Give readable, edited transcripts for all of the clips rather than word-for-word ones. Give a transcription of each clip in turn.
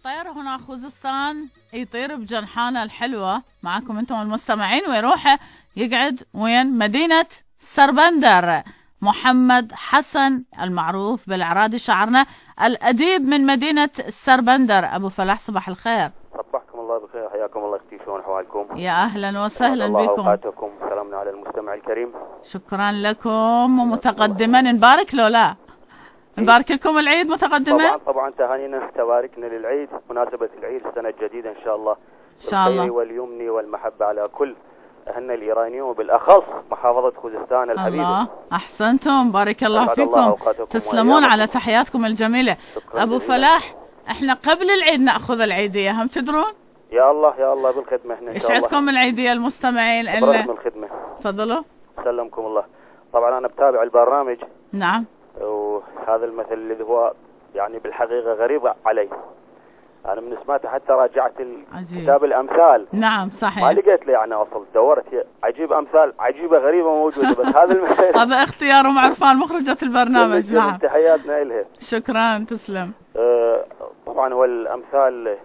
الطير هنا خوزستان يطير بجنحانه الحلوة معكم انتم المستمعين، ويروح يقعد وين؟ مدينة سربندر. محمد حسن المعروف بالعرادي، شاعرنا الأديب من مدينة سربندر. أبو فلاح صباح الخير. صبحكم الله بخير، حياكم الله اختي، شلون احوالكم؟ يا أهلا وسهلا الله بكم. اوقاتكم، سلامنا على المستمع الكريم. شكرا لكم، ومتقدما نبارك لو لا نبارك لكم العيد متقدما. طبعا تهانينا تباركنا للعيد، مناسبة العيد السنة الجديدة إن شاء الله، إن شاء الله، واليمن والمحبة على كل أهلنا الإيرانيين، وبالأخص محافظة خوزستان الحبيبة. الله أحسنتم، بارك الله فيكم، تسلمون على تحياتكم الجميلة. أبو فلاح، احنا قبل العيد نأخذ العيدية، هم تدرون؟ يا الله يا الله، بالخدمة احنا إن شاء الله. يسعدكم العيدية المستمعين. برسم الخدمة. تفضلوا. سلمكم الله. طبعا أنا بتابع البرنامج. نعم. وهذا المثل اللي هو يعني بالحقيقة غريب علي، أنا من سمعته حتى راجعت كتاب الأمثال. نعم صحيح. ما لقيت له يعني أصل، دورت عجيب أمثال عجيبة غريبة موجودة، بس هذا المثل هذا اختيار أم عرفان مخرجة البرنامج. نعم. تحياتنا إلها. شكرا، تسلم. طبعا هو الأمثال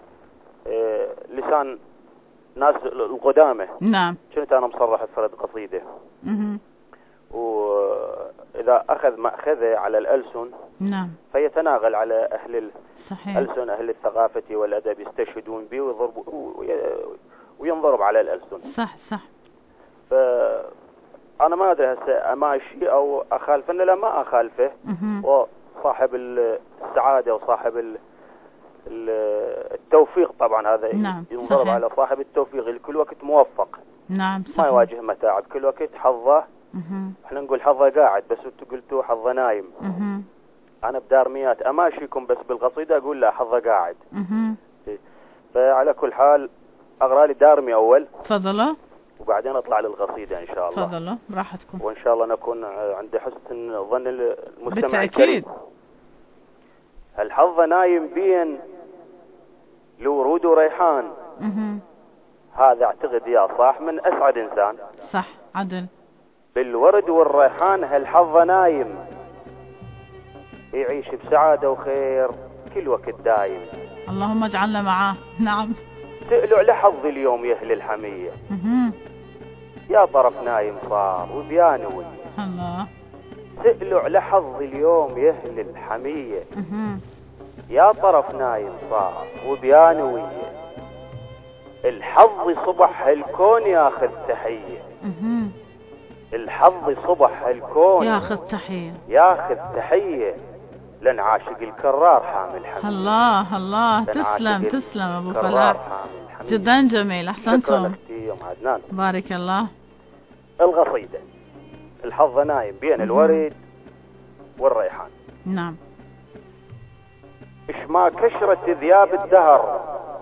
لسان ناس القدامى. نعم. كنت أنا مصرح بفرد قصيدة. وإذا أخذ مأخذه على الألسن، نعم، فيتناغل على أهل صحيح. الألسن، أهل الثقافة والأدب يستشهدون به وينضرب على الألسن. صح صح. فأنا ما أدري هسه أماشي أو أخالفه. لا ما أخالفه، وصاحب السعادة وصاحب التوفيق طبعا، هذا نعم ينضرب صحيح. على صاحب التوفيق اللي كل وقت موفق. نعم صحيح. ما يواجه متاعب، كل وقت حظه. احنا نقول حظه قاعد، بس انتم قلتوا حظه نايم. انا بدارميات اماشيكم بس بالقصيده اقول لا، حظه قاعد. فعلى كل حال اقرا لي دارمي اول. تفضلوا. وبعدين اطلع للقصيده ان شاء الله. تفضلوا براحتكم. وان شاء الله نكون عند حسن ظن المستمع بالتأكيد. الكريم. الحظ نايم بين الورود وريحان. هذا اعتقد يا صاح من اسعد انسان. صح عدل. بالورد والريحان هالحظ نايم، يعيش بسعادة وخير كل وقت دايم. اللهم اجعلنا معاه. نعم. سألوا على حظ اليوم يا أهل الحمية. يا طرف نايم صار وبيانوي. الله. سألوا على حظ اليوم يا أهل الحمية. يا طرف نايم صار وبيانوي. الحظ صبح هالكون ياخذ تحية. الحظ صبح هالكون ياخذ تحية، ياخذ تحية لن عاشق الكرار حامل حمية. الله الله، تسلم تسلم أبو فلاح، جدا جميل، أحسنتم. بارك الله. القصيدة الحظ نايم بين الورد والريحان. نعم. إش ما كشرت ذياب الدهر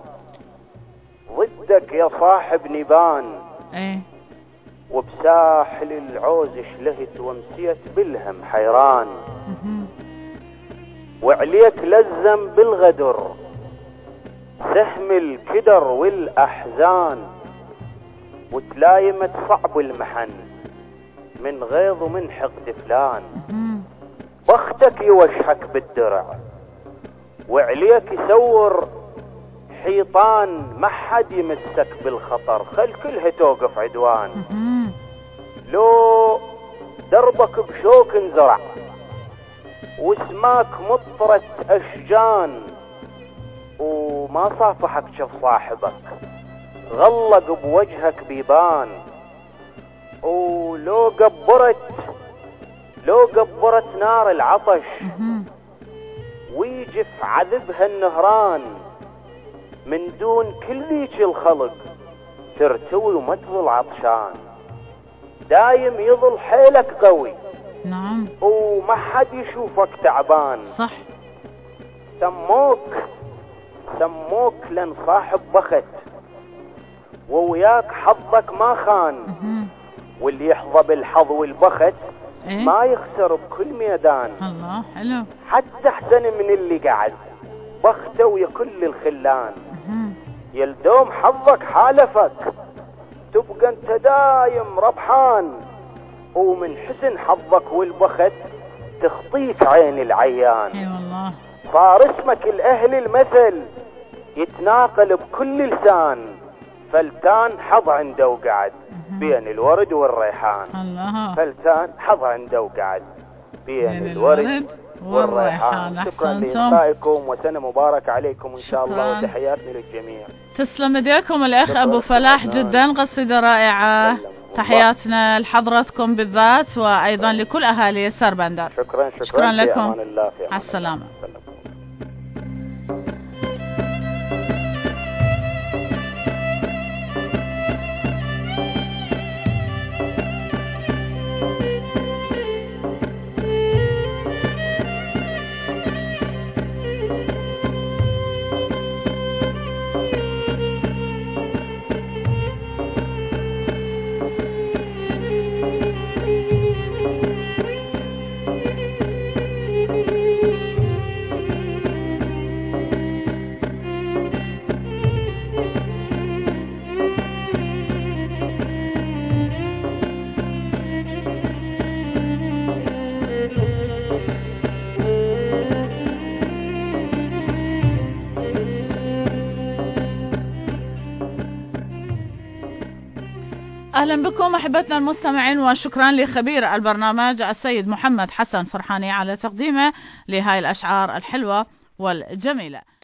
ضدك يا صاحب نبان. ايه. وبساحل العوز شلهت ومسيت بالهم حيران. وعليك لزم بالغدر سهم الكدر والأحزان. وتلايمت صعب المحن من غيظ ومن حقد فلان. بختك يوشحك بالدرع وعليك يسور حيطان. ما حد يمسك بالخطر خل كلها توقف عدوان. لو دربك بشوك انزرع واسماك مطرة أشجان. وما صافحك شف صاحبك غلق بوجهك بيبان. ولو قبرت نار العطش ويجف عذبها النهران. من دون كل ذيك الخلق ترتوي وما تظل عطشان. دايم يظل حيلك قوي. نعم. وما حد يشوفك تعبان. صح. سموك لن صاحب بخت ووياك حظك ما خان. واللي يحظى بالحظ والبخت إيه؟ ما يخسر بكل ميدان. الله حلو. حتى احسن من اللي قعد بخته ويا كل الخلان. يلدوم حظك حالفك تبقى انت دايم ربحان. ومن حسن حظك والبخت تخطيك عين العيان. اي والله. صار اسمك الاهل المثل يتناقل بكل لسان، فلتان حظ عنده وقعد بين الورد والريحان. الله. فلتان حظ عنده وقعد بين الورد والريحان. شكرا لإلقائكم وسنة مباركة عليكم إن شاء الله، وتحياتنا للجميع. تسلم ايديكم الأخ أبو فلاح، جدا قصيدة رائعة. تحياتنا لحضرتكم بالذات وأيضا لكل أهالي سربندر. شكرا لكم. مع السلامة. أهلا بكم أحبتنا المستمعين، وشكرا لخبير البرنامج السيد محمد حسن فرحاني على تقديمه لهاي الأشعار الحلوة والجميلة.